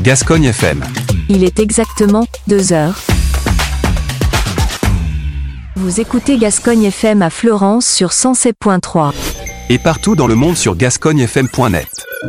Gascogne FM. Il est exactement 2h. Vous écoutez Gascogne FM à Fleurance sur 107.3. Et partout dans le monde sur gascognefm.net.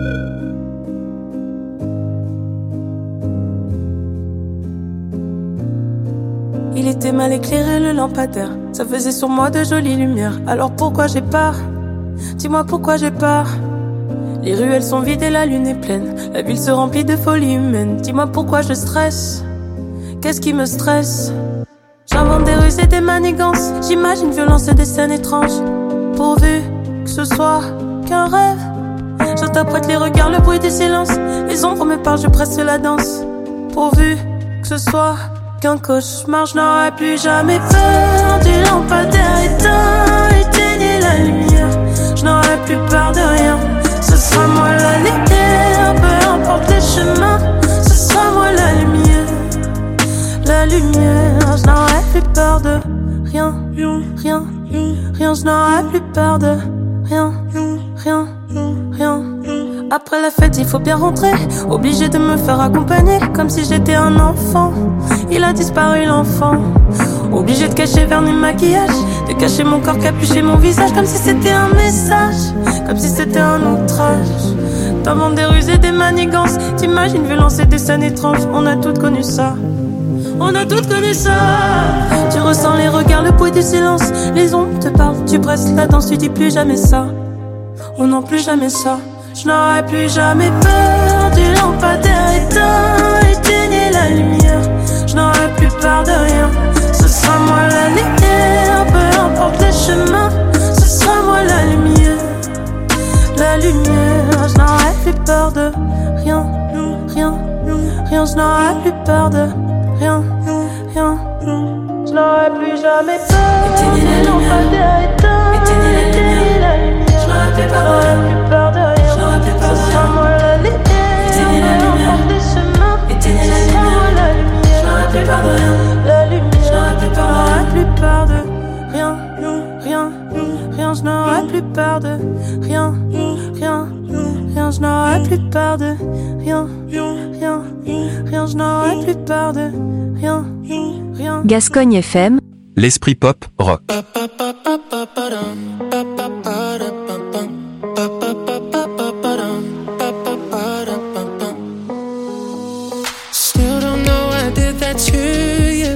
Il était mal éclairé le lampadaire, ça faisait sur moi de jolies lumières. Alors pourquoi j'ai peur? Dis-moi pourquoi j'ai peur. Les ruelles sont vides et la lune est pleine, la ville se remplit de folie humaine. Dis-moi pourquoi je stresse, qu'est-ce qui me stresse? J'invente des ruses et des manigances, j'imagine violence et des scènes étranges. Pourvu que ce soit qu'un rêve, j'interprète les regards, le bruit du silence. Les ombres me parlent, je presse la danse. Pourvu que ce soit qu'un cauchemar, je n'aurai plus jamais peur du lampadaire éteint. Éteignez la lumière, je n'aurai plus peur de rien. Ce sera moi la lumière, peu importe les chemins. Ce sera moi la lumière, la lumière. Je n'aurai plus peur de rien, rien, rien. Je n'aurai plus peur de rien, rien, rien. Après la fête, il faut bien rentrer. Obligé de me faire accompagner, comme si j'étais un enfant. Il a disparu l'enfant. Obligé de cacher vernis maquillage, de cacher mon corps, capucher mon visage, comme si c'était un message, comme si c'était un outrage. T'inventes des ruses et des manigances, t'imagines violence et des scènes étranges. On a toutes connu ça, on a toutes connu ça. Tu ressens les regards, le bruit du silence. Les ombres te parlent, tu presses la danse, tu dis plus jamais ça. Oh non, plus jamais ça. Je n'aurai plus jamais peur du lampadaire éteint. Éteignez la lumière, je n'aurai plus peur de rien. Ce sera moi la lumière, peu importe les chemins. Ce sera moi la lumière, la lumière. Je n'aurai plus peur de rien, rien, rien. Je n'aurai plus peur de rien, rien. Je n'aurai plus jamais peur. Éteignez la lumière, éteignez la lumière. Je n'aurai plus peur de rien. Ce sera moi la lumière, peu importe les chemins. Éteignez la lumière, je n'aurai plus peur de rien. La lumière, je n'aurai plus peur de rien, rien, rien. Je n'aurai plus peur de rien, rien, rien. Je n'aurai plus peur de rien, rien, rien. Je n'aurai plus peur de rien, rien. Gascogne FM. L'esprit pop rock. Still don't know I did that to you.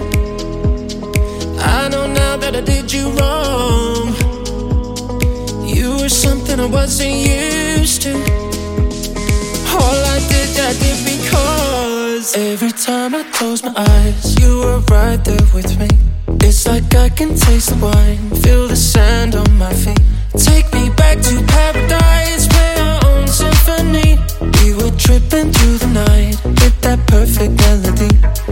I know now that I did you wrong. You were something I wasn't used to. All I did because every time I close my eyes, you were right there with me. It's like I can taste the wine, feel the sand on my feet. Take me back to paradise, play our own symphony. We were tripping through the night with that perfect melody.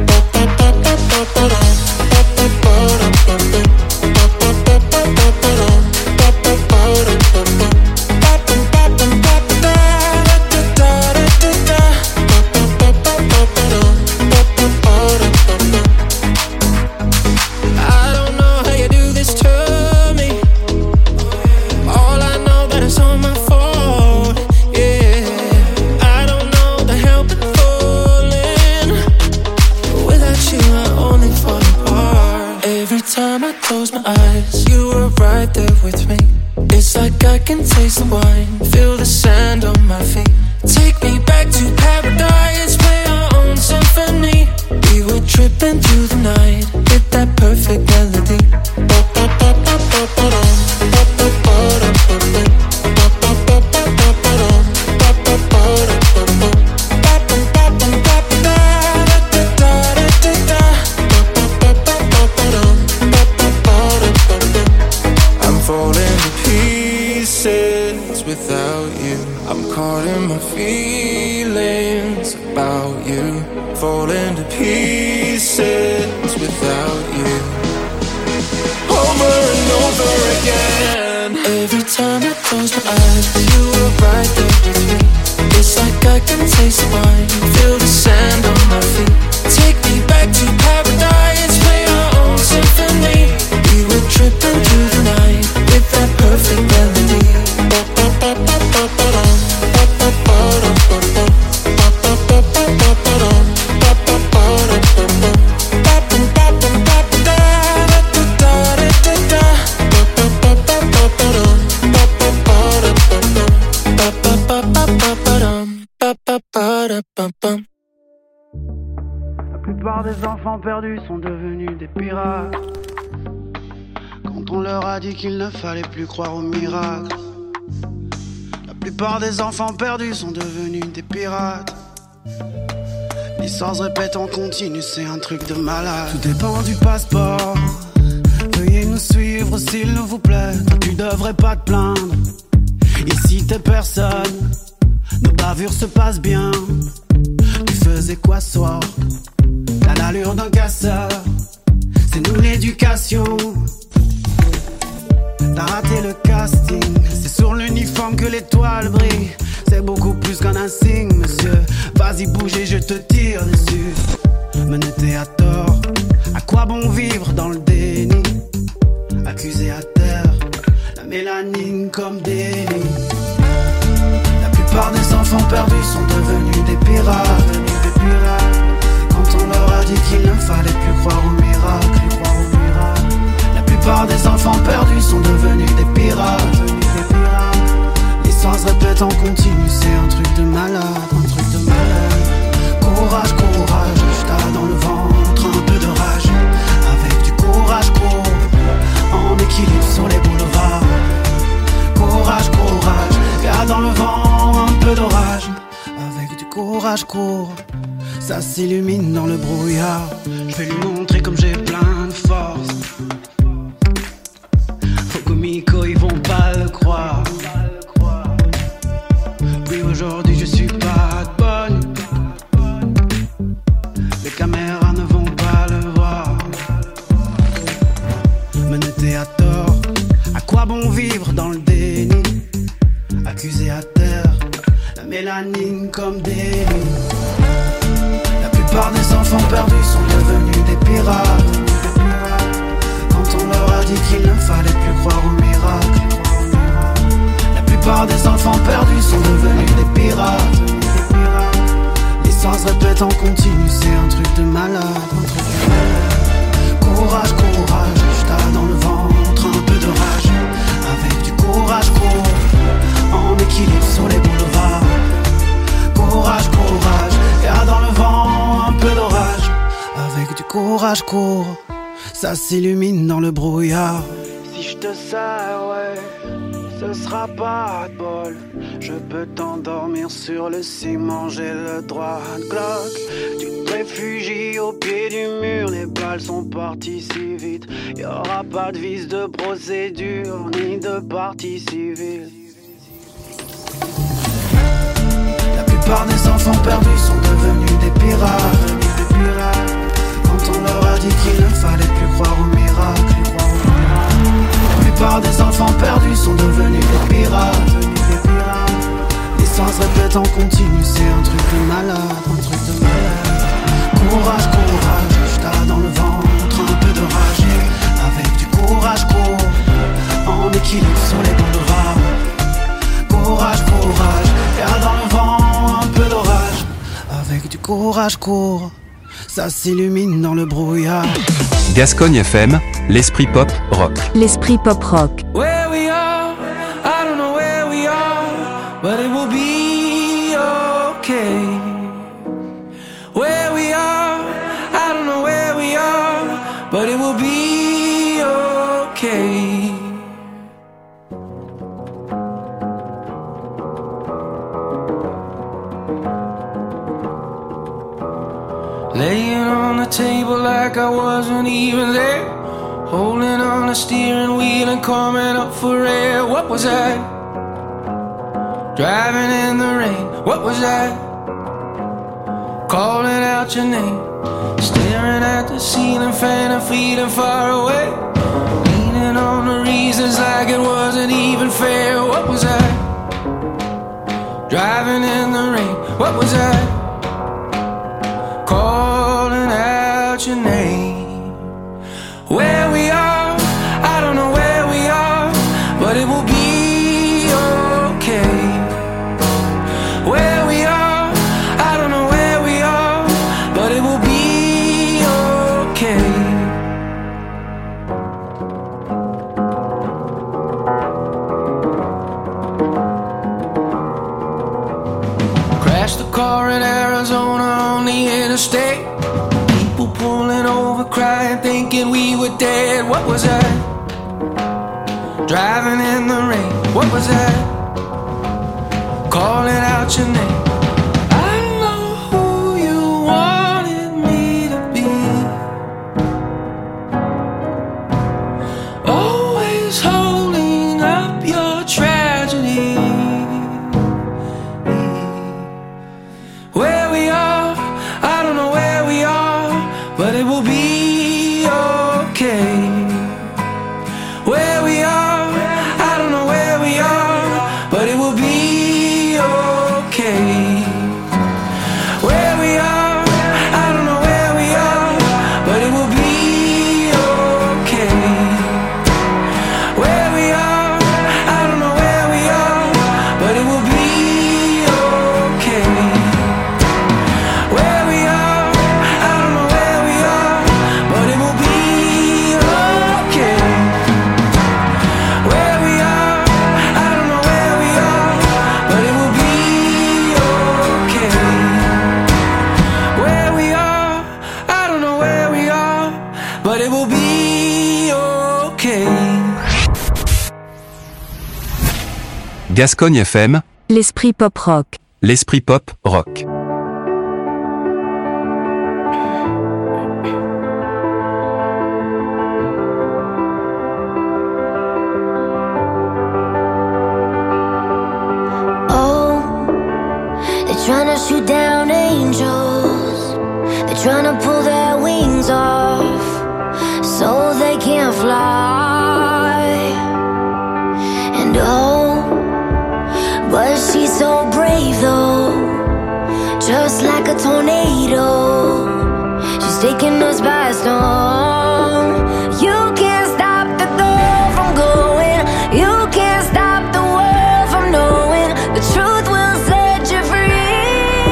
Taste the wine, feel the sand on my feet. Take me back to paradise, play our own symphony. We were tripping through the night with that perfect melody. I'm falling to pieces without you. I'm caught in my feelings about you. Falling to pieces without you. Over and over again. Every time I close my eyes, you were right there with me. It's like I can taste the wine, feel the sand on my feet. Take me back to paradise, play our own symphony. We were tripping through the night with that perfect melody. Ba-ba-da-ba-bum. La plupart des enfants perdus sont devenus des pirates. Quand on leur a dit qu'il ne fallait plus croire aux miracles. La plupart des enfants perdus sont devenus des pirates. L'histoire se répète en continu, c'est un truc de malade. Tout dépend du passeport. Veuillez nous suivre s'il vous plaît. Toi, tu devrais pas te plaindre. Ici t'es personne. Nos bavures se passent bien. Tu faisais quoi ce soir? T'as l'allure d'un casseur. C'est nous l'éducation. T'as raté le casting. C'est sur l'uniforme que l'étoile brille. C'est beaucoup plus qu'un insigne, monsieur. Vas-y bouge et je te tire dessus. Menotté à tort. À quoi bon vivre dans le déni? Accusé à terre. La mélanine comme déni. La plupart des enfants perdus sont devenus des pirates. Quand on leur a dit qu'il ne fallait plus croire aux miracles. La plupart des enfants perdus sont devenus des pirates. L'histoire se répète en continu, c'est un truc de malade, un truc de malade. Courage, courage, j't'ai dans le ventre, un peu de rage. Avec du courage, cours, en équilibre sur les boulevards. Courage, courage, garde dans le vent, un peu d'orage. Avec du courage, cours, ça s'illumine dans le brouillard. Je vais lui montrer comme j'ai plein de force. Comico, ils vont pas le croire. Oui, aujourd'hui je suis pas de bonne. Les caméras ne vont pas le voir. Menotté à tort. À quoi bon vivre dans le déni? Accusé à terre. La mélanine comme déni. La plupart des enfants perdus sont devenus des pirates. Quand on leur a dit qu'il ne fallait plus croire aux miracles. La plupart des enfants perdus sont devenus des pirates. L'histoire se répète en continu, c'est un truc de malade, un truc de malade. Courage, courage, j't'ai dans le ventre, un peu de rage. Avec du courage, cours, en équilibre sur les boulevards. Courage, courage, garde dans le vent, un peu d'orage. Avec du courage, cours, ça s'illumine dans le brouillard. Si je te sers, ouais, ce sera pas de bol. Je peux t'endormir sur le ciment, j'ai le droit de Glock. Tu te réfugies au pied du mur, les balles sont parties si vite. Y'aura pas de vice de procédure, ni de partie civile. La plupart des enfants perdus sont devenus des pirates. Quand on leur a dit qu'il ne fallait plus croire aux miracles. La plupart des enfants perdus sont devenus des pirates. L'histoire se répète en continu, c'est un truc de malade, un truc de malade. Courage, courage, j't'ai dans le ventre, un peu de rage. Avec du courage, cours, en équilibre sur les boulevards. Courage, courage, garde dans le vent, un peu d'orage. Avec du courage, cours, ça s'illumine dans le brouillard. Gascogne FM, l'esprit pop rock. L'esprit pop rock. Where we are, I don't know where we are, but it will be okay. Where we are, I don't know where we are, but it will be okay. Laying on the table like I wasn't even there, holding on the steering wheel and coming up for air. What was I? Driving in the rain. What was I? Calling out your name, staring at the ceiling fan and feeling far away, leaning on the reasons like it wasn't even fair. What was I? Driving in the rain. What was I? Calling out your name. Where we are, I don't know where we are, but it will be okay. Where we are, I don't know where we are, but it will be okay. crashed the car in Arizona on the interstate. People pulling over, crying, thinking we were dead. What was that? Driving in the rain. What was that? Calling out your name. I know who you wanted me to be. Always holding up your tragedy. Where we are, I don't know where we are, but it will be okay. Where we are, I don't know where we are, but it will be okay. Where we are, I don't know where we are, but it will be okay. Where we are, I don't know where we are, but it will be okay. Where we are, I don't know where we are, but it will be okay. Where we are, I don't know where we are, but it will be okay. Where we are, I don't know where we are, but it will be okay. Gascogne FM, L'esprit pop rock. l'esprit pop rock. Oh, they're trying to shoot down angels. They're trying to pull their wings off so they can't fly. And oh, but she's so brave though, just like a tornado. She's taking us by storm. You can't stop the girl from going. You can't stop the world from knowing. The truth will set you free.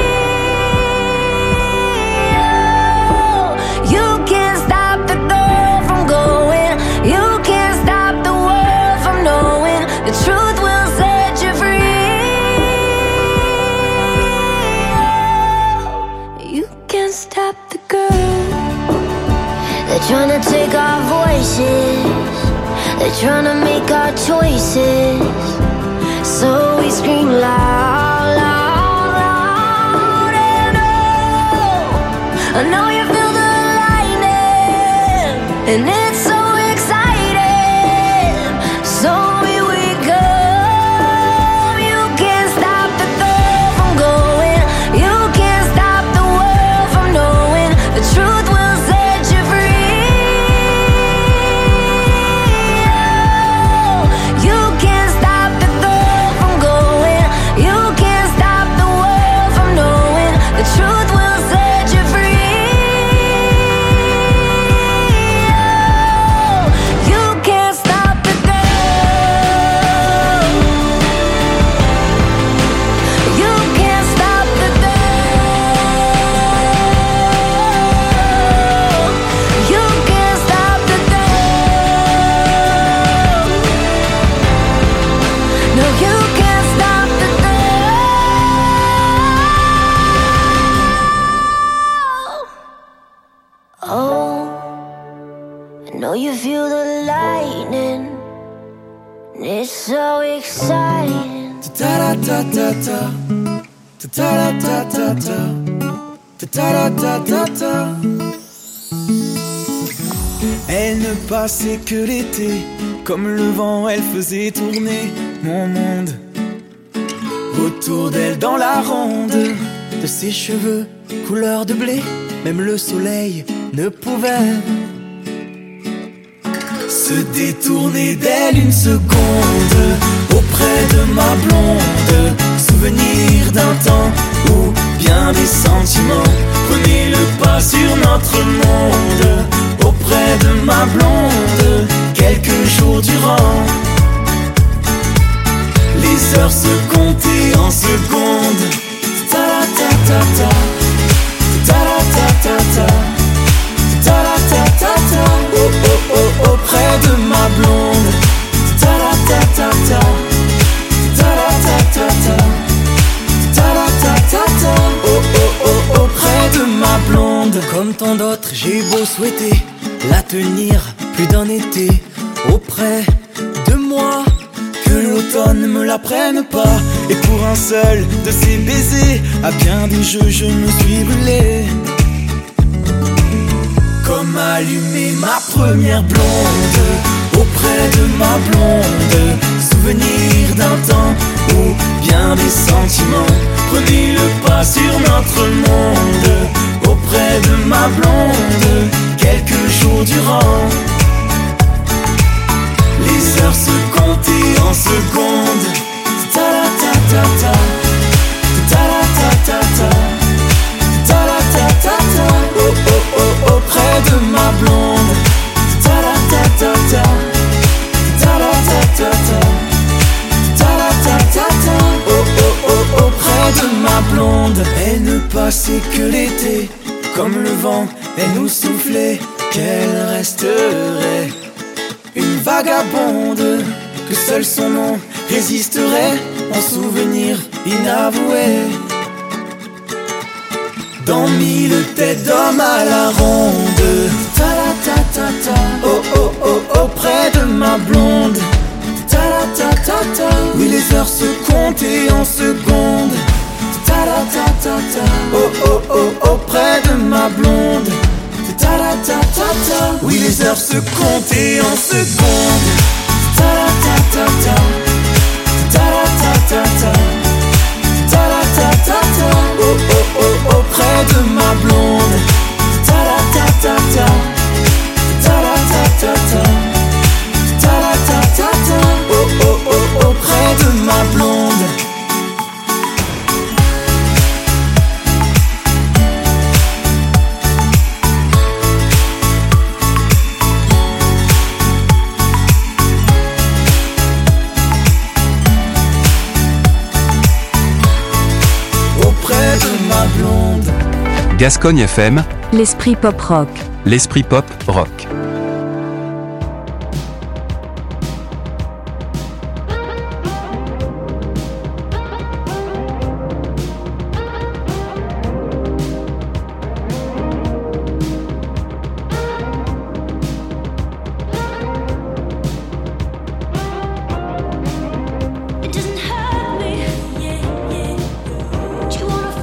Oh, you can't stop the girl from going. You can't stop the world from knowing. The truth will set you free. Oh, you can't stop the girl. They're trying to take our voices. They're trying to make our choices. So we scream loud, loud, loud. And oh, I know you feel the lightning, and it's so exciting. So here we go. You can't stop the girl from going. You can't stop the world from knowing. The truth will set you free. Oh, you can't stop the girl from going. You can't stop the world from knowing. The truth will set you free. Oh, you can't stop the girl. You can't stop the girl. You can't stop the girl. No, you can't stop the girl. Oh, I know you feel the lightning. It's so exciting. Ta-ta-ta-ta-ta. Ta-ta-ta-ta-ta. Ta-ta-ta-ta-ta. Elle ne passait que l'été, comme le vent, elle faisait tourner mon monde. Autour d'elle dans la ronde, de ses cheveux couleur de blé, même le soleil ne pouvait se détourner d'elle une seconde. Auprès de ma blonde, souvenir d'un temps où bien des sentiments prenaient le pas sur notre monde. Auprès de ma blonde, quelques jours durant, les heures se comptaient en secondes. Ta-ta-ta-ta, ta-ta-ta-ta, ta-ta-ta-ta. Oh oh oh, auprès de ma blonde. Ta-ta-ta-ta, ta-ta-ta-ta, ta-ta-ta-ta. Comme tant d'autres, j'ai beau souhaiter la tenir plus d'un été auprès de moi, que l'automne me la prenne pas. Et pour un seul de ces baisers, à bien des jeux je me suis brûlé. Comme allumer ma première blonde auprès de ma blonde. Souvenir d'un temps où bien des sentiments prenaient le pas sur notre monde. Auprès de ma blonde, quelques jours durant, les heures se comptaient en secondes. Ta-ta-ta-ta-ta, ta-ta-ta-ta-ta, ta-ta-ta-ta-ta. Oh oh oh, auprès de ma blonde. Ta-ta-ta-ta-ta, ta-ta-ta-ta-ta, ta-ta-ta-ta. Oh oh oh, auprès de ma blonde. Elle ne passait que l'été, comme le vent, elle nous soufflait qu'elle resterait une vagabonde, que seul son nom résisterait en souvenir inavoué. Dans mille têtes d'hommes à la ronde. Ta-la-ta-ta-ta, oh oh oh, auprès de ma blonde. Ta-la-ta-ta-ta, oui les heures se comptaient en secondes. Ta-la-ta-ta-ta, oh oh oh, auprès de ma blonde. Ta-la-ta-ta-ta, oui les heures se comptaient en secondes. Ta-la-ta-ta-ta, ta-la-ta-ta-ta, ta-la-ta-ta-ta, oh oh oh, auprès de ma blonde. Ta-la-ta-ta-ta, ta-la-ta-ta-ta, ta-la-ta-ta-ta, oh oh oh, auprès de ma blonde. Gascogne FM, l'esprit pop rock. l'esprit pop rock.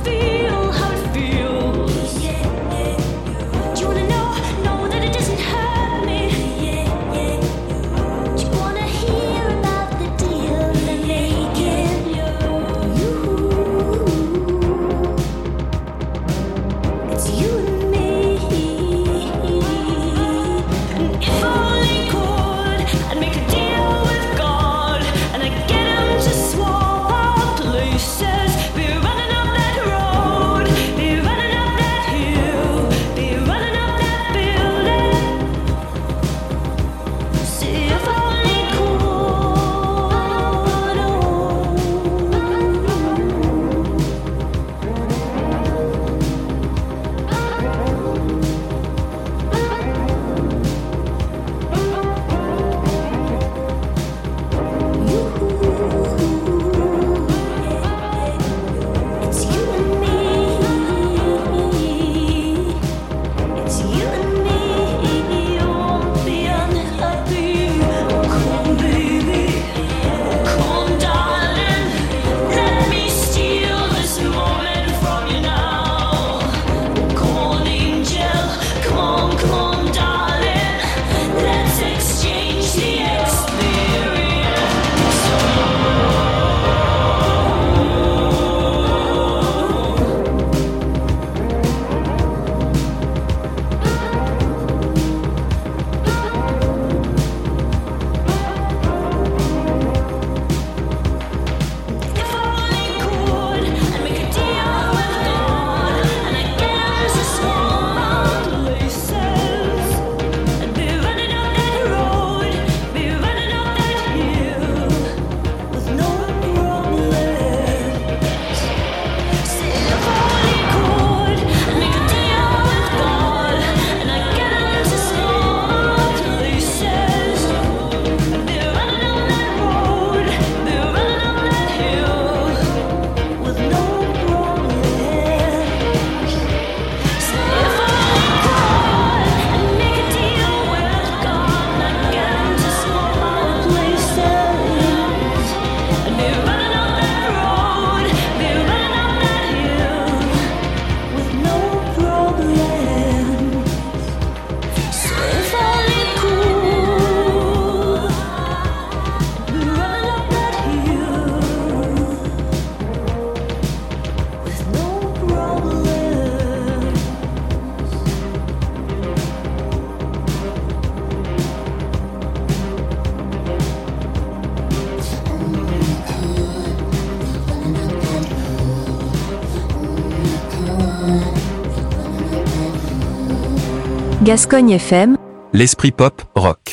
Do you wanna know that it doesn't hurt? Gascogne FM, l'esprit pop rock.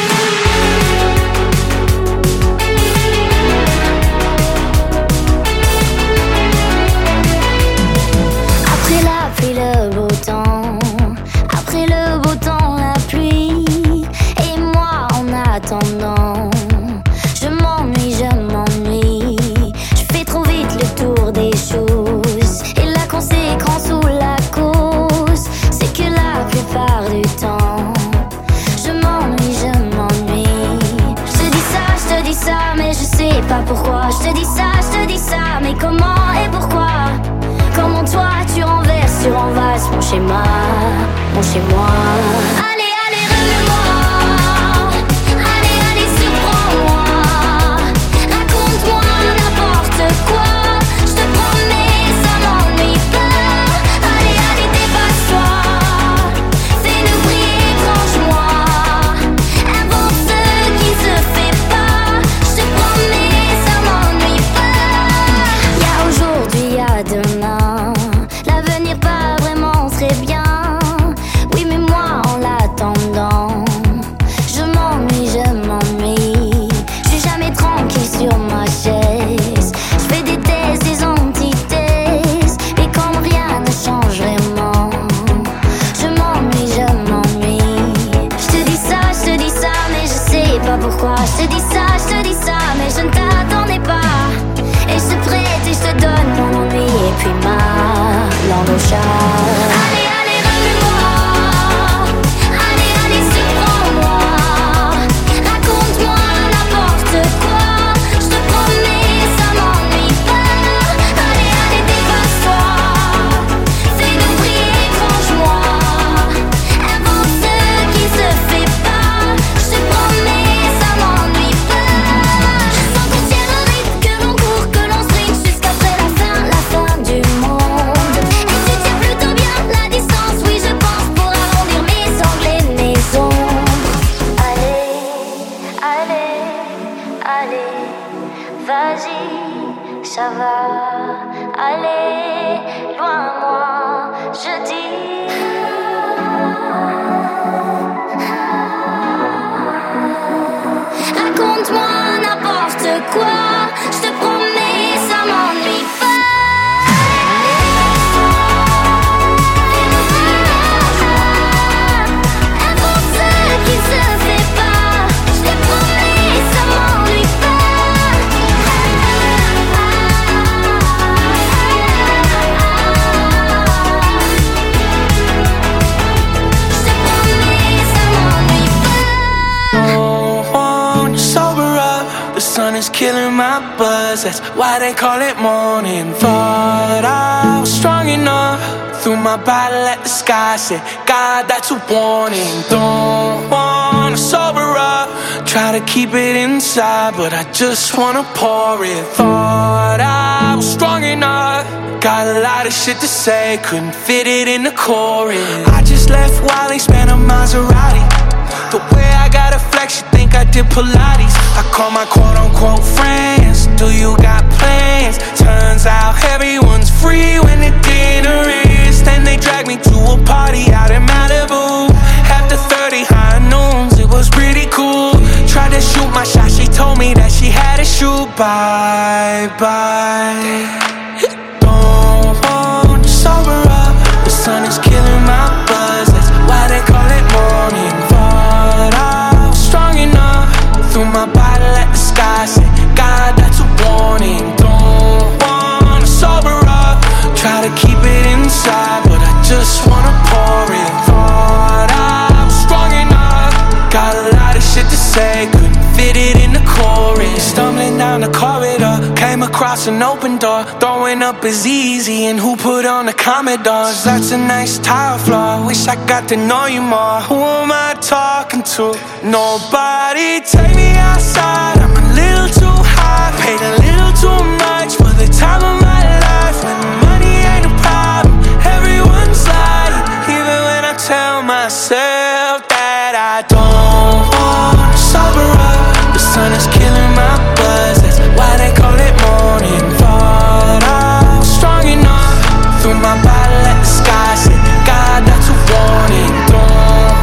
Après la pluie, le beau temps. Après le beau temps, la pluie. Et moi, en attendant, je m'ennuie. Je fais trop vite le tour des choses. Et la conséquence ou la cause, c'est que la plupart du temps, je m'ennuie. Je te dis ça, mais je sais pas pourquoi. Je te dis ça, mais comment et pourquoi? Comment toi tu renverses, tu renverses mon schéma, mon chez moi. Allez, allez, remets-moi. Allez, allez, surprends-moi. Raconte-moi n'importe quoi. Je te promets, ça m'ennuie pas. Allez, allez, dépasse-toi. Fais-nous briller, étrange-moi. Invente ce qui se fait pas. Je te promets, ça m'ennuie pas. Y'a aujourd'hui, y'a demain. L'avenir pas vraiment très bien. Oui, mais moi en l'attendant, je m'ennuie. Je suis jamais tranquille sur ma chaise. Je fais des thèses, des antithèses. Et comme rien ne change vraiment, je m'ennuie. Je te dis ça, mais je sais pas pourquoi. Je te dis ça, mais je ne t'attendais pas. Et je te prête et je te donne mon ennui et puis ma langue au chat. Allez, allez, remets-moi. Allez, allez, surprends-moi. Raconte-moi n'importe quoi. Je te promets, ça m'ennuie pas. Allez, allez, dépasse-toi. Fais-nous briller, étrange-moi. Invente ce qui se fait pas. Je te promets, ça m'ennuie pas. Je sens qu'on tient le rythme, que l'on court, que l'on sprint jusqu'après la fin du monde. Et tu tiens plutôt bien la distance, oui je pense, pour arrondir mes angles et mes ombres. Allez, allez, allez, vas-y, ça va. Allez, loin moi, je dis. Raconte-moi n'importe quoi, je te promets, ça m'ennuie pas. Invente ce qui se fait pas, je te promets, ça m'ennuie pas. Je te promets, ça m'ennuie pas. Don't want to sober up. The sun is killing my buzz. That's why they call it morning. Thought I was strong enough. Threw my bottle at the sky. Said, God, that's a warning. Don't want to sober up. Try to keep it inside, but I just wanna pour it. Thought I was strong enough. Got a lot of shit to say, couldn't fit it in the chorus. I just left Wally, spent a Maserati. The way I got a flex, you think I did Pilates. I call my quote-unquote friends. Do you got plans? Turns out everyone's free when the dinner is. Then they drag me to a party out in Malibu. After 30 high noons, it was pretty cool. Tried to shoot my shot, she told me that she had to shoot. Bye-bye. Don't want to sober up. The sun is killing my buzz. That's why they call it morning. Thought I was strong enough. Threw my bottle at the sky. Said, God, that's a warning. Don't want to sober up. Try to keep it inside, but I just wanna pour it. Thought I was strong enough. Got a lot of shit to say, couldn't fit it in the chorus. Stumbling down the corridor, came across an open door. Throwing up is easy, and who put on the Commodores? That's a nice tile floor, wish I got to know you more. Who am I talking to? Nobody. Take me outside, I'm a little too high. Paid a little too much for the time of my life. When money ain't a problem, everyone's lying. Even when I tell myself that I don't want to sober up. The sun is killing my buzz, that's why they call it morning. Thought I was strong enough. Threw my bottle at the sky. Said, God, that's a warning. Don't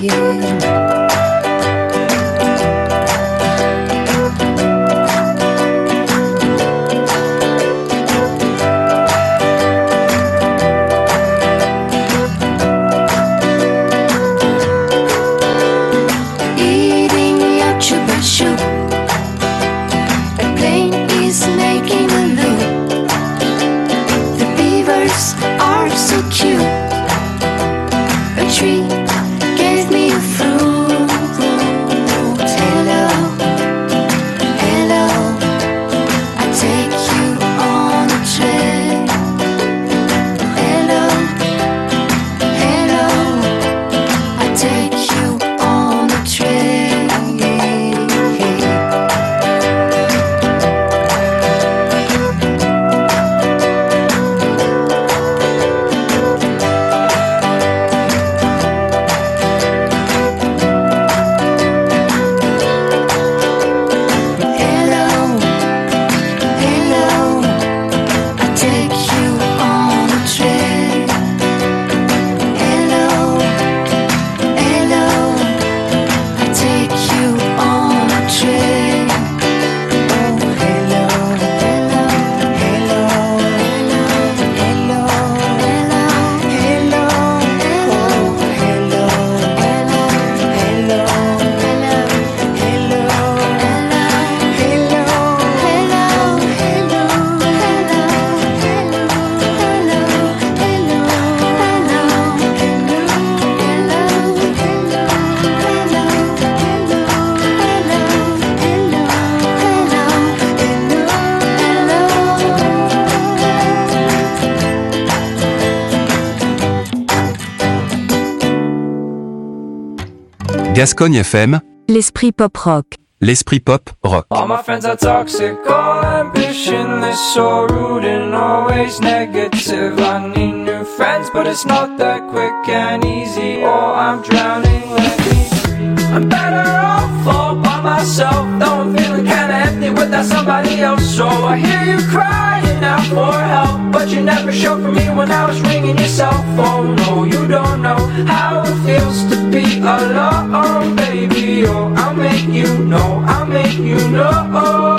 Gascogne FM, l'esprit pop rock. l'esprit pop rock. All my friends are toxic, all ambitionless, so rude and always negative. I need new friends, but it's not that quick and easy. Oh, I'm drowning, let me breathe. I'm better off all by myself, though I'm feeling kinda empty without somebody else. So I hear you crying out for help, but you never showed for me when I was ringing your cell phone. No, you don't know how it feels to be alone, baby. Oh, I'll make you know, I'll make you know.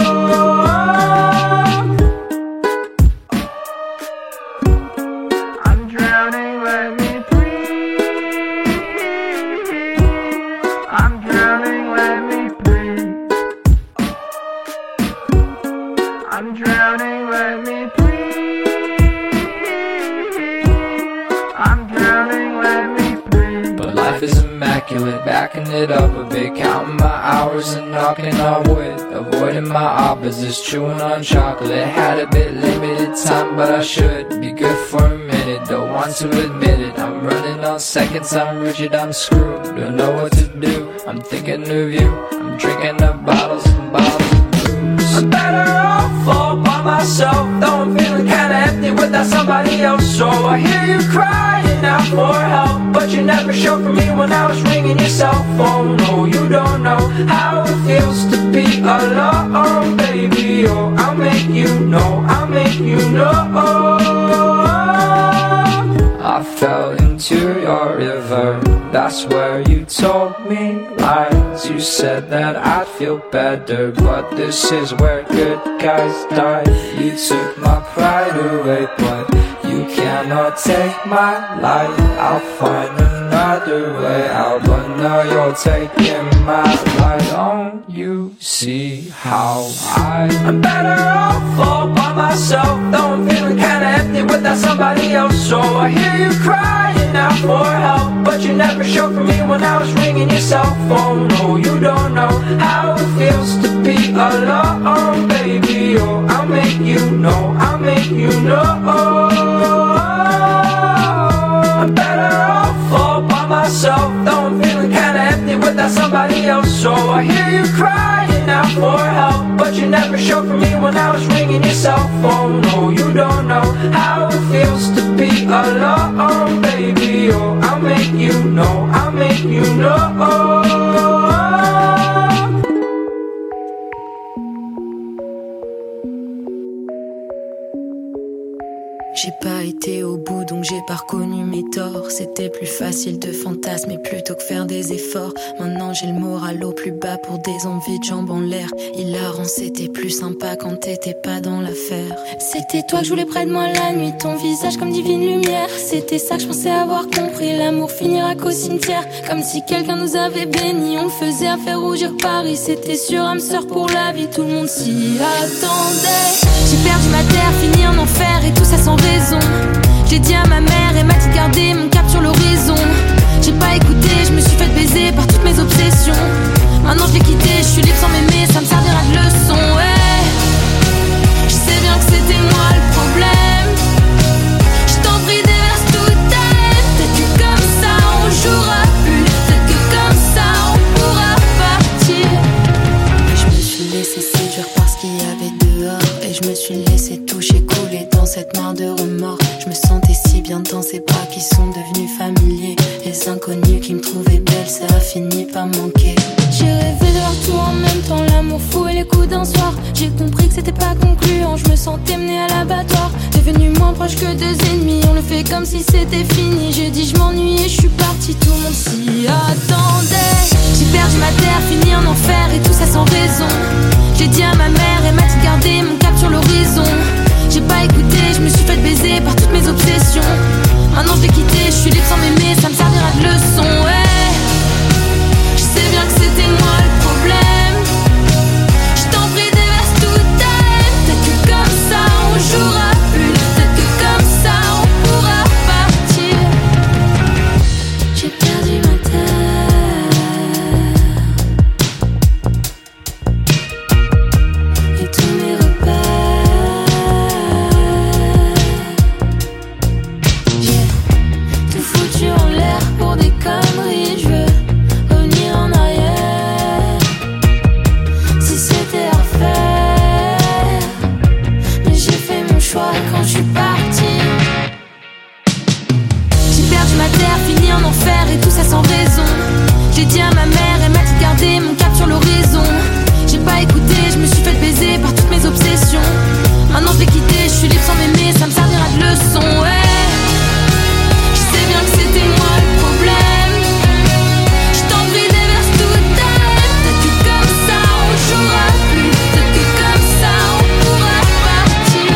I'm drowning, let me breathe. I'm drowning, let me breathe. I'm drowning, let me breathe. I'm drowning, let me breathe. But life is immaculate, backing it up a bit, counting my hours and knocking on wood, avoiding my opposites, chewing on chocolate. Had a bit limited time, but I should be good for a minute. Don't want to admit it, I'm running on seconds, I'm rigid, I'm screwed. Don't know what to do, I'm thinking of you. I'm drinking up bottles and bottles of booze. I'm better off all by myself, though I'm feeling kinda empty without somebody else. So I hear you crying out for help, but you never showed for me when I was ringing your cell phone. No, you don't know how it feels to be alone, baby. Oh, I'll make you know, I'll make you know. I fell into your river, that's where you told me lies. You said that I'd feel better, but this is where good guys die. You took my pride away, but you cannot take my life. I'll find another way out, but now you're taking my life. Don't you see how I'm better off all by myself, though I'm feeling kinda empty without somebody else. So I hear you crying out for help, but you never showed for me when I was ringing your cell phone. No, you don't know how it feels to be alone, baby. Oh, I'll make you know, I'll make you know. I'm better off all by myself, though I'm feeling kinda empty without somebody else. So I hear you crying out for help, but you never showed for me when I was ringing your cell phone. No, you don't know how it feels to be alone, baby. Oh, I'll make you know, I'll make you know. J'ai pas été au bout donc j'ai pas reconnu mes torts. fort. C'était plus facile de fantasmer plutôt que faire des efforts. Maintenant j'ai le moral au plus bas pour des envies de jambes en l'air. Hilarant, c'était plus sympa quand t'étais pas dans l'affaire. C'était toi que je voulais près de moi la nuit, ton visage comme divine lumière. C'était ça que je pensais avoir compris, l'amour finira qu'au cimetière. Comme si quelqu'un nous avait bénis, on le faisait à faire rougir Paris. C'était sur âme sœur pour la vie, tout le monde s'y attendait. J'ai perdu ma terre, fini en enfer et tout ça sans raison. J'ai dit à ma mère et m'a dit de garder mon cap sur l'horizon. J'ai pas écouté, je me suis fait baiser par toutes mes obsessions. Maintenant je l'ai quitté, je suis libre sans m'aimer, ça me servira de leçon. Ouais, je sais bien que c'était moi le problème. Je t'en prie déverse toute ta haine. Peut-être que comme ça on jouera plus, peut-être que comme ça on pourra partir. Et je me suis laissé séduire par ce qu'il y avait dehors. Et je me suis laissé toucher, couler dans cette mare de remords. Je me sentais si bien dans ces bras qui sont devenus familiers. Les inconnus qui me trouvaient belle, ça a fini par manquer. J'ai rêvé de voir tout en même temps, l'amour fou et les coups d'un soir. J'ai compris que c'était pas concluant, je me sentais menée à l'abattoir. Devenu moins proche que deux ennemis, on le fait comme si c'était fini. J'ai dit je m'ennuyais, je suis partie, tout le monde s'y attendait. J'ai perdu ma terre, fini en enfer et tout ça sans raison. J'ai dit à ma mère et m'a dit de garder mon cap sur l'horizon. J'ai pas écouté, je me suis fait baiser par toutes mes obsessions. Maintenant je l'ai quitté, je suis libre sans m'aimer, ça me servira de leçon. Ouais, je sais bien que c'était moi le problème. Je t'en prie déverse toute ta haine. Peut-être que comme ça on jouera plus, peut-être que comme ça on pourra partir. J'ai perdu ma terre et tous mes repères. J'ai tout foutu en l'air pour des conneries. Je veux revenir en arrière si c'était à refaire. Mais j'ai fait mon choix quand je suis partie. J'ai perdu ma terre, fini en enfer et tout ça sans raison. J'ai dit à ma mère et m'a dit de garder mon cap sur l'horizon. J'ai pas écouté, je me suis fait baiser par toutes mes obsessions. Maintenant je l'ai quitté, je suis libre sans m'aimer, ça me servira de leçon. Ouais, je sais bien que c'était moi le problème. Je t'en prie déverse toute ta haine. Peut-être que comme ça on jouera plus, peut-être que comme ça on pourra partir.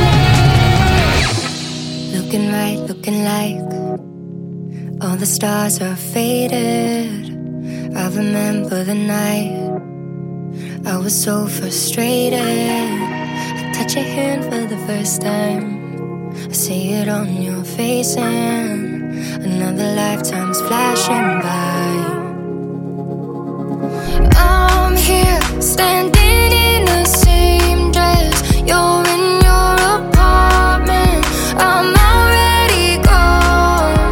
Looking right, looking like all the stars are faded. I remember the night I was so frustrated. I touch your hand for the first time. I see it on your face and another lifetime's flashing by. I'm here standing in the same dress. You're in your apartment. I'm already gone.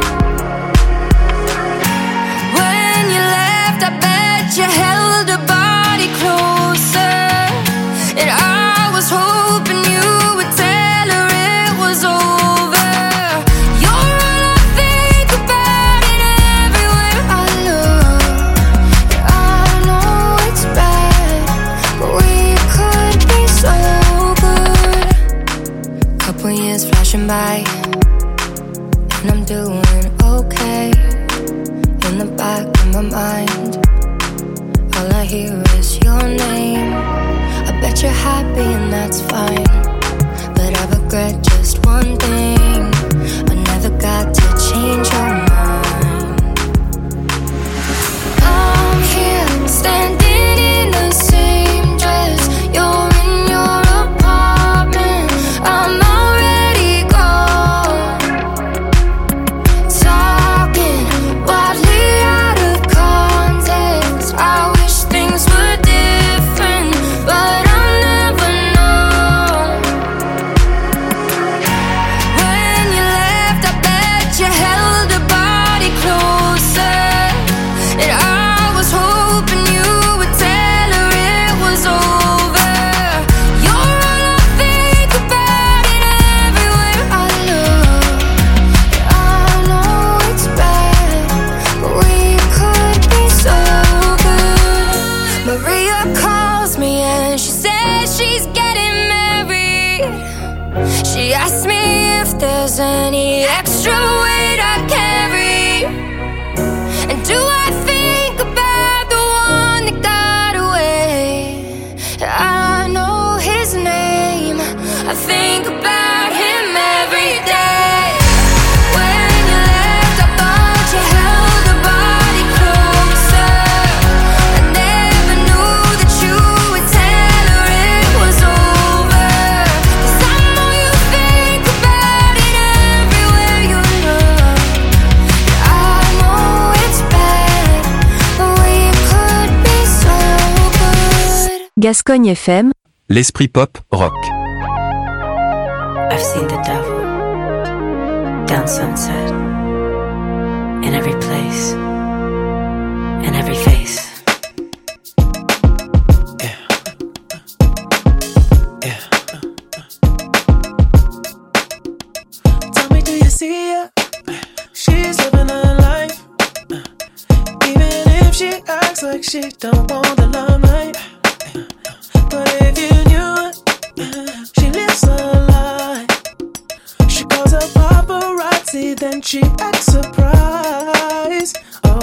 When you left, I bet you held a body closer. And I was hoping you would tell her it was over. You're all I think about and everywhere I look. I know it's bad, but we could be so good. Couple years flashing by, and I'm doing okay. In the back of my mind, all I hear is your name. I bet you're happy and that's fine, but I regret just one thing. I never got to change your mind. I'm here standing in the same dress. You're in your apartment. I'm already gone. Talking wildly out of context. I wish things were different, but I'll never know. When you left, I bet you held a body closer. And I was hoping you would tell her it was over. You're all I think about and everywhere I look. I know it's bad, but we could be so good. Maria calls me and she says she's getting married. She asked me if there's any extra weight I carry. Gascogne FM, L'esprit pop rock. I've seen the devil down Sunset, in every place, in every face. Tell me, do you see her? She's living her life, even if she acts like she don't want the limelight. But if you knew it, she lives her life. She calls her paparazzi, then she acts surprised.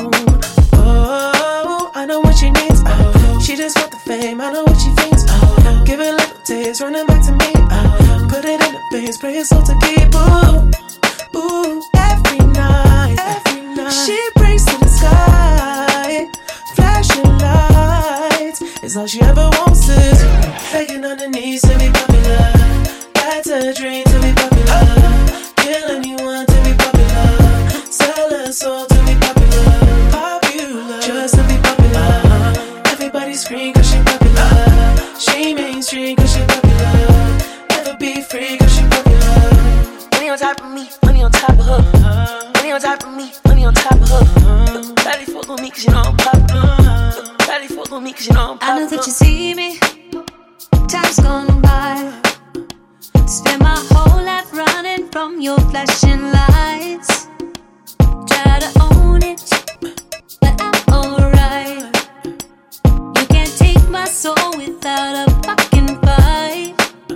Oh, I know what she needs. She just want the fame, I know what she thinks. Give it a little taste, running back to me. Put it in the face, pray it's all to keep. Ooh, every night. She prays to the sky, flashing lights. It's all she ever wants is begging on her knees to be popular. That's a dream to be popular. Kill anyone to be popular. Sell her soul to be popular. Popular, just to be popular. Everybody scream cause she popular. She mainstream cause she popular. Never be free cause she popular. Money on top of me, money on top of her. Money on top of me, money on top of her. Daddy fuck with me cause you know I'm popular. Daddy fuck with me cause you know I'm popular. I know that you see me, time's gone by. Spend my whole life running from your flashing lights. Try to own it, but I'm alright. You can't take my soul without a fucking fight.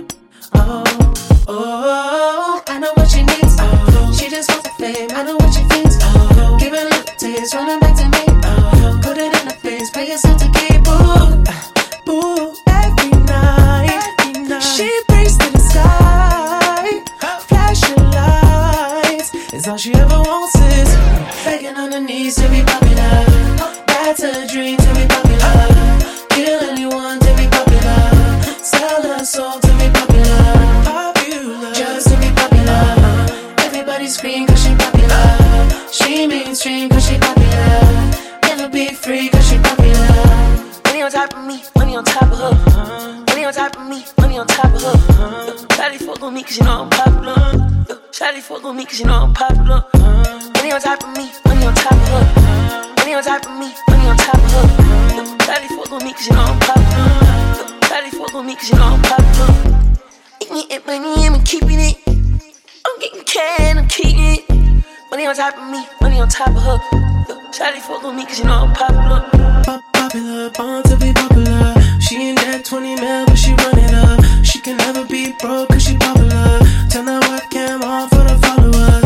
Oh, I know what she needs. She just wants the fame, I know what she thinks. Give it a little taste, running back to me. Put it in her face, pay yourself to keep. Ooh, every night. She prays to the sky, flashing lights. It's all she ever wants is begging on her knees to be popular. That's a dream to be popular. Kill anyone to be popular. Sell her soul to be popular. Popular, just to be popular. Everybody scream cause she popular. She mainstream cause she popular. Never be free cause she popular. Money on top of me, money on top of her. Money on top of me, money on top of her. Shawty fuck with me cause you know I'm popular. Shawty fuck with me cause you know I'm popular. Money on top of me, money on top of her. Money on top of me, money on top of her. Shawty fuck with me cause you know I'm popular. Shawty fuck with me cause you know I'm popular. Eating money, I'm keeping it. I'm getting cash, I'm keeping it. Money on top of me, money on top of her. Shawty fuck with me cause you know I'm popular. Popular, born to be popular. She ain't that 20 mil, but she run it up. She can never be broke cause she popular. Turn that webcam on for the followers.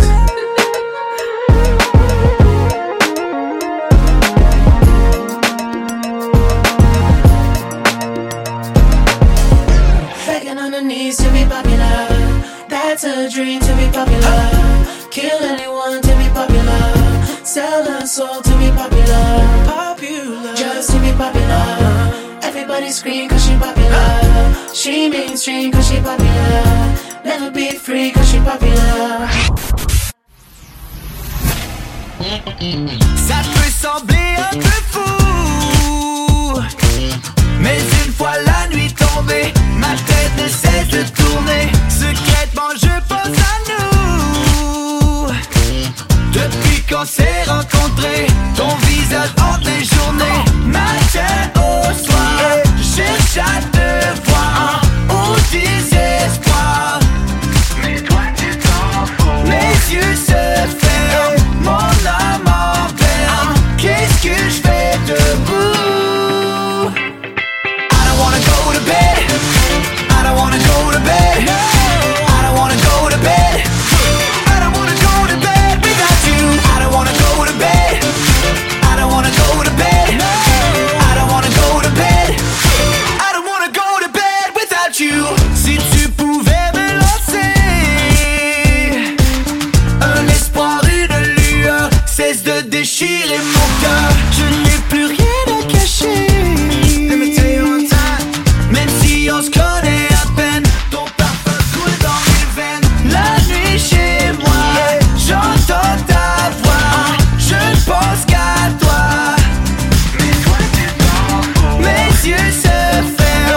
Begging on her knees to be popular. That's a dream to be popular. Kill anyone to be popular. Sell her soul to be popular. Popular, just to be popular. Everybody scream cause she popular. She mainstream cause she popular. Never be free cause she popular. Ça peut sembler un peu fou, mais une fois la nuit tombée, ma tête ne cesse de tourner. Secrètement je pense à nous. Depuis qu'on s'est rencontrés, ton visage hante les journées. Matin au soir, je cherche à te voir au désespoir. Mais toi tu t'en fous. Mes yeux se ferment, mon âme en berne. Qu'est-ce que je fais debout? I don't wanna go to bed. I don't wanna go to bed. I don't wanna go to bed. I don't wanna go to bed without you. I don't wanna go to bed. I don't wanna go to bed. I don't wanna go to bed. I don't wanna go to bed without you. Si tu pouvais me lancer un espoir, une lueur, cesse de déchirer mon cœur. Je n'ai plus rien à cacher. Let me tell you one time. Même si on se connaît à peine, ton parfum coule dans mes veines. La nuit chez moi, j'entends ta voix. Je ne pense qu'à toi. Mais toi tu t'en fous. Mes yeux se ferment.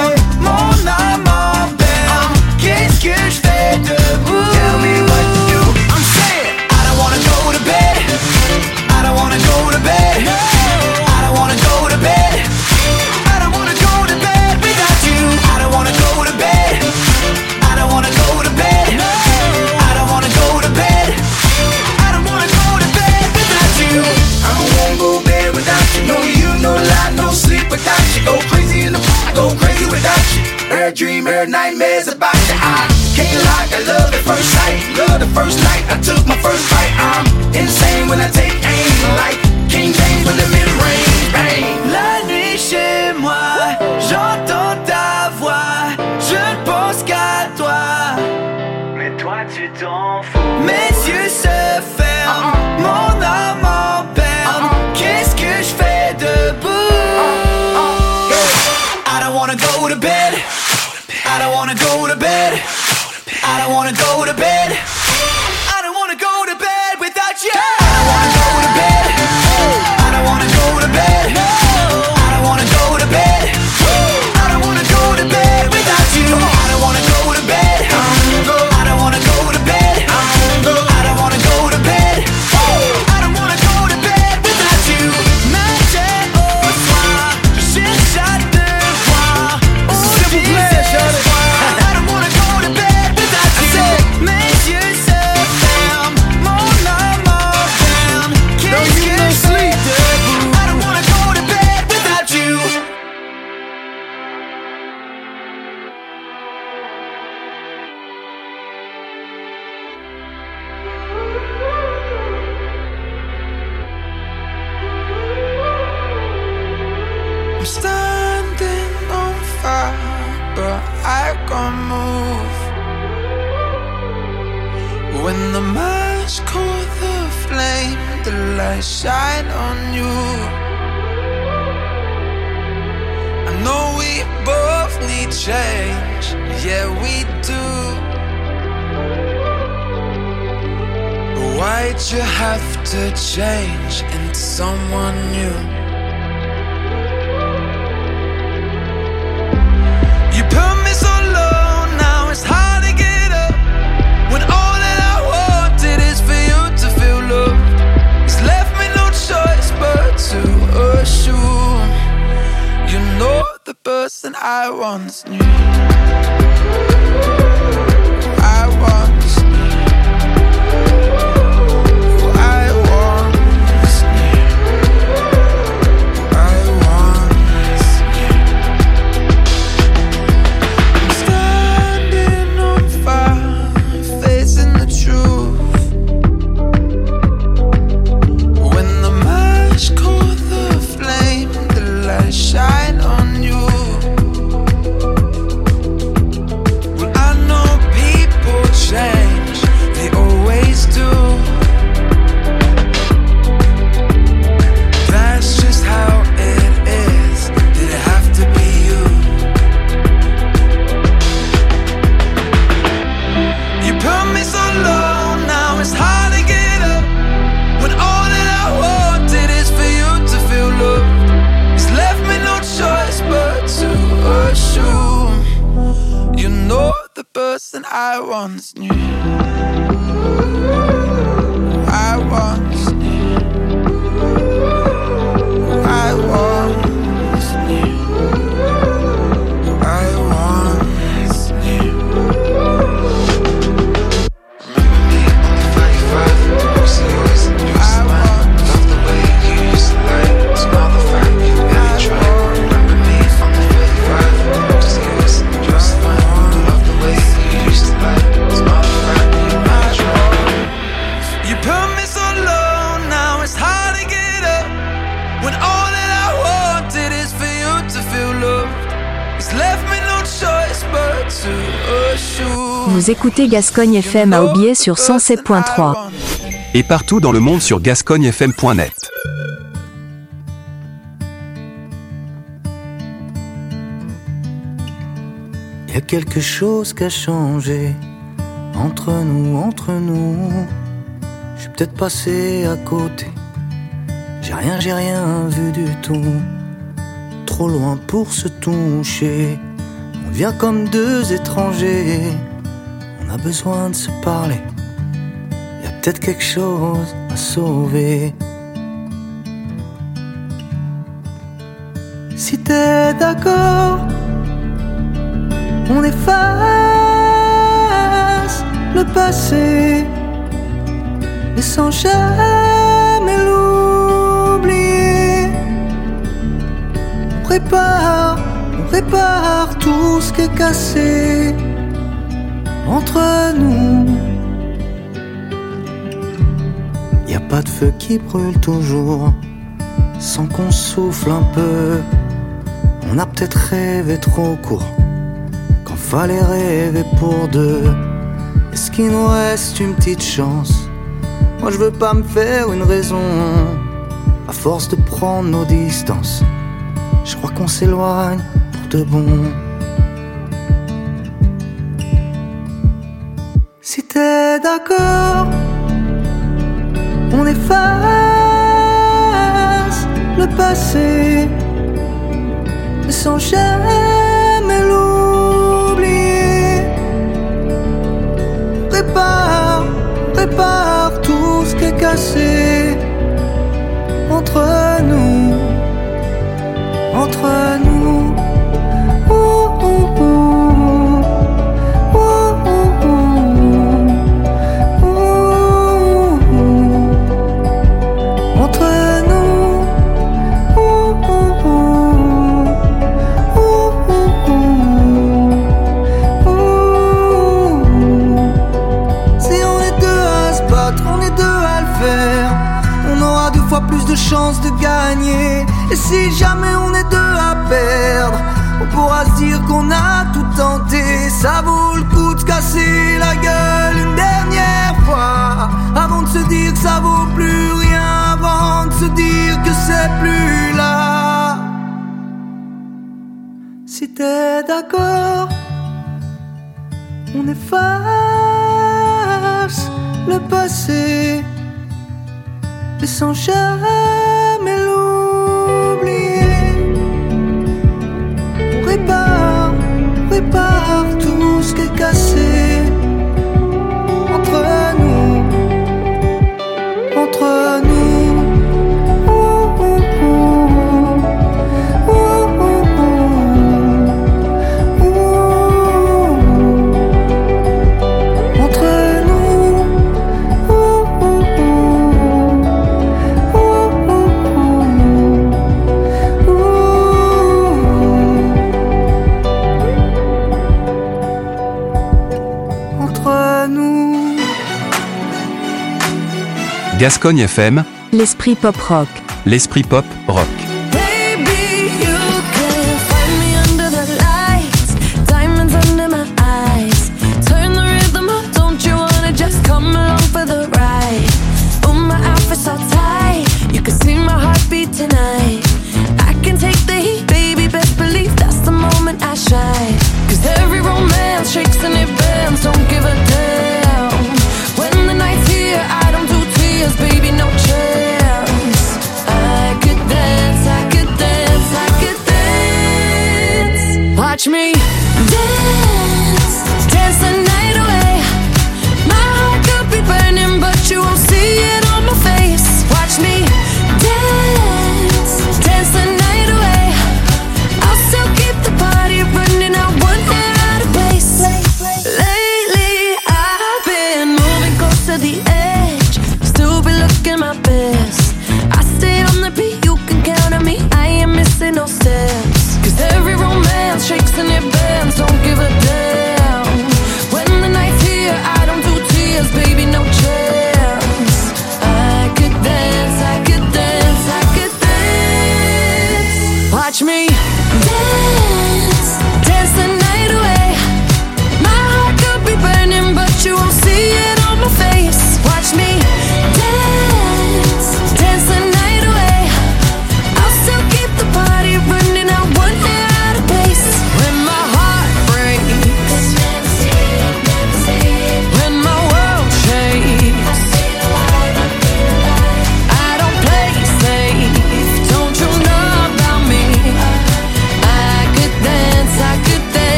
a dream, heard nightmares about you. I can't lie, I love at first sight. Love the first night I took my first bite. I'm insane when I take aim, like King James when the mid-range bang. La nuit chez moi, j'entends ta voix, je ne pense qu'à toi. Mais toi tu t'en fous. Mes yeux se ferment, mon âme en berne. Qu'est-ce que je fais debout? I don't wanna go to bed. I don't wanna go to bed. I don't wanna go to bed. I don't wanna go to bed without you. I don't wanna go to bed. I don't wanna go to bed. I don't wanna go to bed. I don't wanna go to bed without you. I don't wanna go to bed. I don't wanna go to bed. I don't wanna go to bed. I don't wanna go to bed without you. Matin au soir, je cherche à te voir. S'il vous plaît, I don't wanna go to bed without you. Mes yeux se ferment, mon âme en berne. Qu'est-ce que je fais debout? I don't wanna go to bed without you. I'm standing on fire, but I can't move. When the match caught the flame, the light shine on you. I know we both need change, yeah we do. But why'd you have to change into someone new? You put me so low, now it's hard to get up. When all that I wanted is for you to feel loved. It's left me no choice but to assume you're not the person I once knew. I once knew. I once knew. I once knew. I'm standing on fire, facing the truth. When the match caught the flame, the light shine on you. Well, I know people change, they always do. That's just how it is. Did it have to be you? You put me so low, now it's hard to get up. When all that I wanted is for you to feel loved. It's left me no choice but to assume you're not the person I once knew. I once knew. I once knew. I once knew. Remember me on the 35, mostly always in your smile. Love the way you used to lie, smile the fact you really tried. Remember me on the 35, mostly always in your smile. Love the way you used to lie, smile the fact you really tried. You put me so low, now it's hard to get up. When all that I wanted is for you to feel loved. It's left me no choice but to assume. Vous écoutez Gascogne FM à Aubier sur 107.3. Et partout dans le monde sur gascognefm.net. Y a quelque chose qui a changé entre nous. Je suis peut-être passé à côté. J'ai rien vu du tout. Trop loin pour se toucher. On vient comme deux étrangers. On a besoin de se parler. Y a peut-être quelque chose à sauver. Si t'es d'accord, on efface le passé, mais sans jamais l'oublier. On répare tout tout ce qui est cassé entre nous. Y a pas de feu qui brûle toujours sans qu'on souffle un peu. On a peut-être rêvé trop court quand fallait rêver pour deux. Est-ce qu'il nous reste une petite chance? Moi je veux pas me faire une raison. À force de prendre nos distances, je crois qu'on s'éloigne pour de bon. Si t'es d'accord, on efface le passé sans jamais l'oublier. Répare tout ce qui est cassé entre nous, entre nous. Plus de chances de gagner. Et si jamais on est deux à perdre, on pourra se dire qu'on a tout tenté. Ça vaut le coup de se casser la gueule une dernière fois, avant de se dire que ça vaut plus rien, avant de se dire que c'est plus là. Si t'es d'accord, on efface le passé et sans jamais l'oublier. On répare tout ce qui est cassé entre nous, entre nous. Gascogne FM, l'esprit pop rock. L'esprit pop rock. Baby, no chance. I could dance, watch me dance, dance the night away. My heart could be burning, but you won't see it on my face. Watch me dance, dance the night away. I'll still keep the party running, I won't get out of place. Lately I've been moving close to the edge, still be looking my best. I stay on the beat, you can count on me, I ain't missing no steps. Cause every romance shakes and it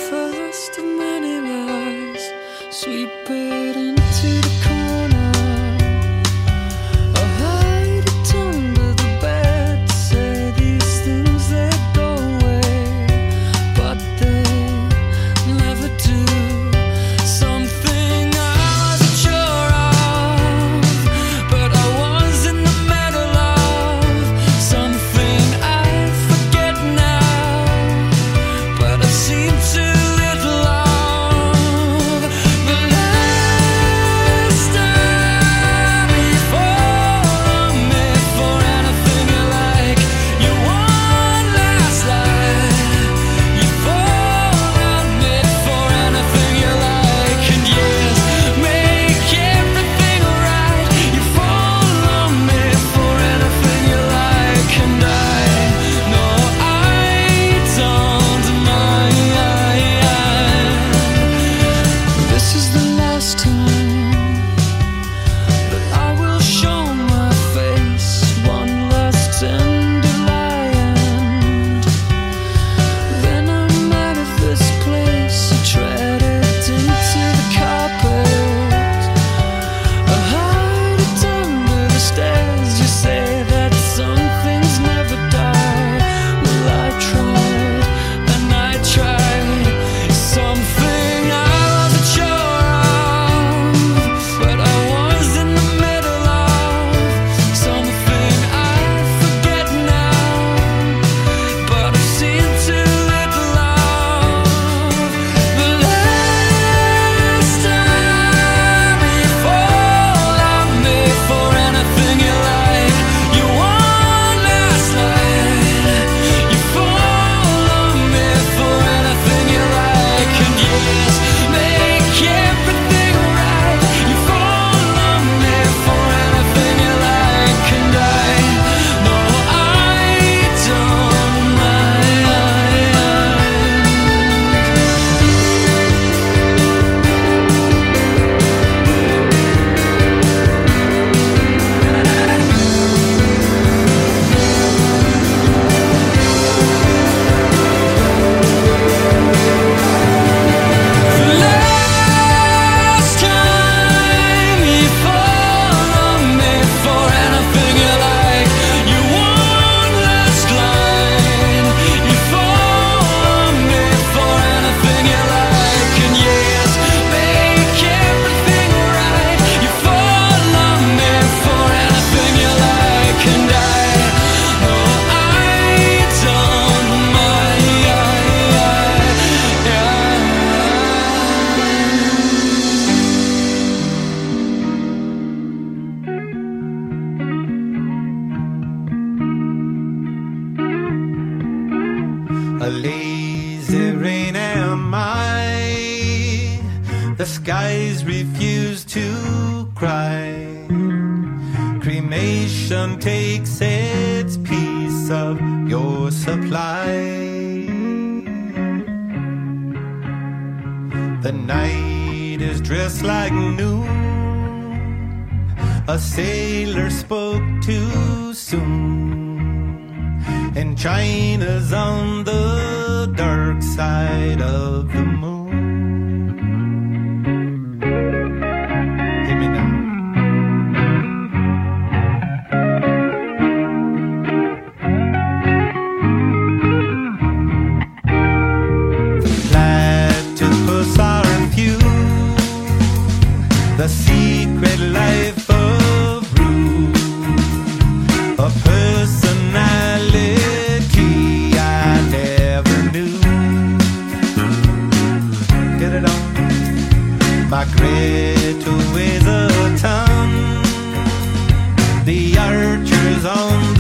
first of many lies, sweep it into the corner. I hide it under the bed to say these things that go away, but they never do. Something I wasn't sure of, but I was in the middle of. Something I forget now, but I seem to little of. The last time you fall on me for anything you like, you one last lie. You fall on me for anything you like, and yes, make everything right. You fall on me for anything you like, and I know I don't mind. This is the last time that I will show my face. One last tender lie, and then I'm out of this place. I tread it into the carpet. I hide it under the stairs. You say that some things never die. Well, I tried and I tried. Something I wasn't sure of, but I was in the middle of. Something I forget now, but I've seen too little of. The last time you fall on me for anything you like, you one last line. You fall on me for anything you like, and yes, make everything right. You fall on me for anything you like, and I know I don't mind. Last time you fall on me for anything you like, you one last line. You fall on me for anything you like, and yes, make everything right. You fall on me for anything you like, and I know I don't mind. A lazy rain am I. The skies refuse to cry. Cremation takes its piece of your supply. The night is dressed like noon. A sailor spoke too soon, and China's on the dark side of the moon. Hear me now. The platypus are few. The secret life of Rue, a personality I never knew. Get it on. My Greta weighs a ton. The archer's on